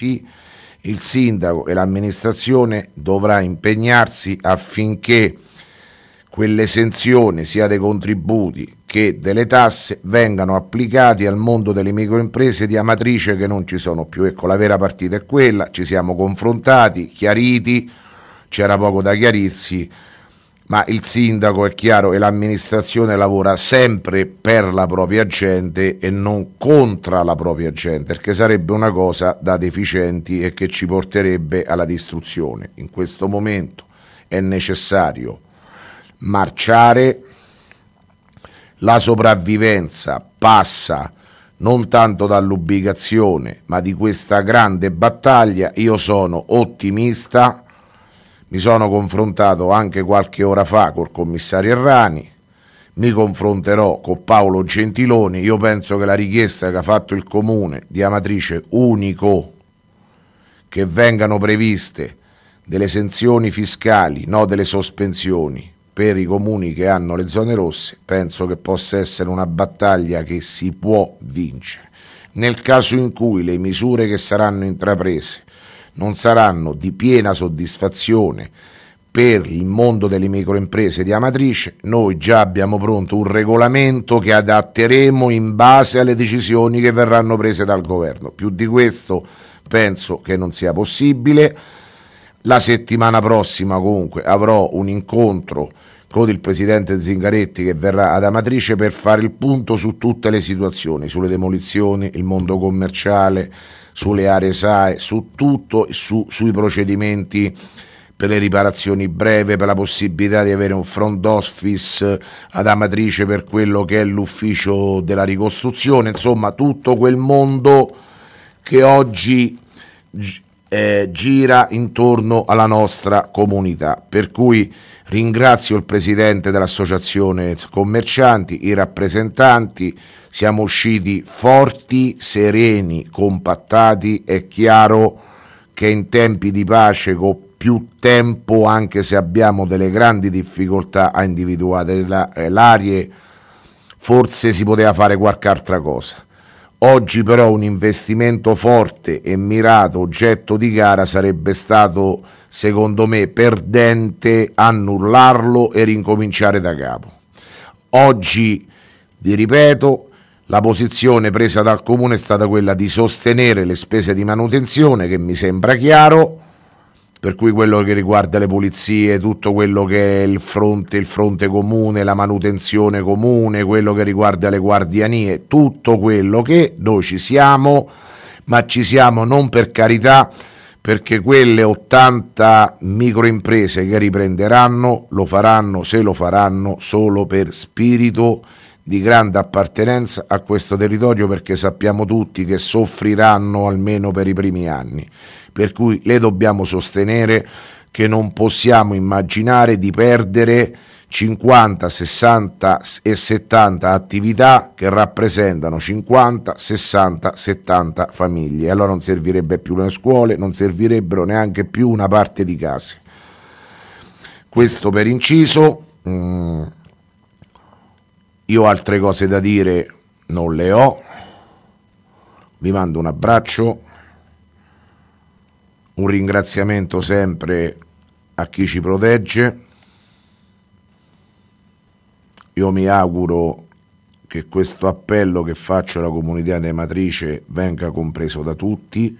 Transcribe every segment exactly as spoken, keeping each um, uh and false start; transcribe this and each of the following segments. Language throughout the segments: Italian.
sì, il sindaco e l'amministrazione dovrà impegnarsi affinché quell'esenzione sia dei contributi che delle tasse vengano applicati al mondo delle microimprese di Amatrice che non ci sono più. Ecco, la vera partita è quella, ci siamo confrontati, chiariti, c'era poco da chiarirsi, ma il sindaco è chiaro e l'amministrazione lavora sempre per la propria gente e non contro la propria gente, perché sarebbe una cosa da deficienti e che ci porterebbe alla distruzione. In questo momento è necessario marciare, la sopravvivenza passa non tanto dall'ubicazione ma di questa grande battaglia. Io sono ottimista, mi sono confrontato anche qualche ora fa col commissario Errani, mi confronterò con Paolo Gentiloni. Io penso che la richiesta che ha fatto il comune di Amatrice, unico, che vengano previste delle esenzioni fiscali, no delle sospensioni, per i comuni che hanno le zone rosse, penso che possa essere una battaglia che si può vincere. Nel caso in cui le misure che saranno intraprese non saranno di piena soddisfazione per il mondo delle microimprese di Amatrice, noi già abbiamo pronto un regolamento che adatteremo in base alle decisioni che verranno prese dal governo. Più di questo penso che non sia possibile. La settimana prossima comunque avrò un incontro con il presidente Zingaretti che verrà ad Amatrice per fare il punto su tutte le situazioni, sulle demolizioni, il mondo commerciale, sulle aree S A E, su tutto, su, sui procedimenti per le riparazioni breve, per la possibilità di avere un front office ad Amatrice per quello che è l'ufficio della ricostruzione, insomma tutto quel mondo che oggi eh, gira intorno alla nostra comunità. Per cui ringrazio il presidente dell'associazione commercianti, i rappresentanti, siamo usciti forti, sereni, compattati. È chiaro che in tempi di pace, con più tempo, anche se abbiamo delle grandi difficoltà a individuare l'area, forse si poteva fare qualche altra cosa. Oggi però un investimento forte e mirato, oggetto di gara, sarebbe stato secondo me perdente annullarlo e rincominciare da capo. Oggi, vi ripeto, la posizione presa dal comune è stata quella di sostenere le spese di manutenzione, che mi sembra chiaro, per cui quello che riguarda le pulizie, tutto quello che è il fronte, il fronte comune, la manutenzione comune, quello che riguarda le guardianie, tutto quello che noi ci siamo, ma ci siamo non per carità, perché quelle ottanta microimprese che riprenderanno lo faranno, se lo faranno, solo per spirito di grande appartenenza a questo territorio, perché sappiamo tutti che soffriranno almeno per i primi anni. Per cui le dobbiamo sostenere, che non possiamo immaginare di perdere cinquanta, sessanta e settanta attività che rappresentano cinquanta, sessanta, settanta famiglie. Allora non servirebbe più le scuole, non servirebbero neanche più una parte di case. Questo per inciso. Mm, io altre cose da dire non le ho. Vi mando un abbraccio, un ringraziamento sempre a chi ci protegge. Io mi auguro che questo appello che faccio alla comunità di Amatrice venga compreso da tutti.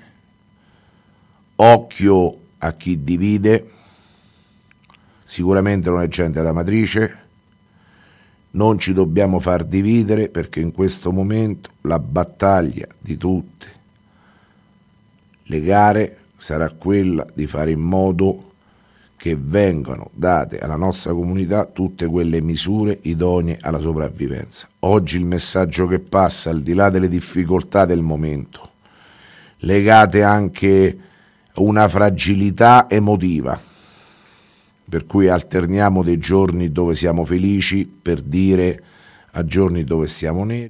Occhio a chi divide, sicuramente non è gente ad Amatrice, non ci dobbiamo far dividere, perché in questo momento la battaglia di tutte le gare sarà quella di fare in modo che vengano date alla nostra comunità tutte quelle misure idonee alla sopravvivenza. Oggi il messaggio che passa, al di là delle difficoltà del momento, legate anche a una fragilità emotiva, per cui alterniamo dei giorni dove siamo felici per dire a giorni dove siamo neri.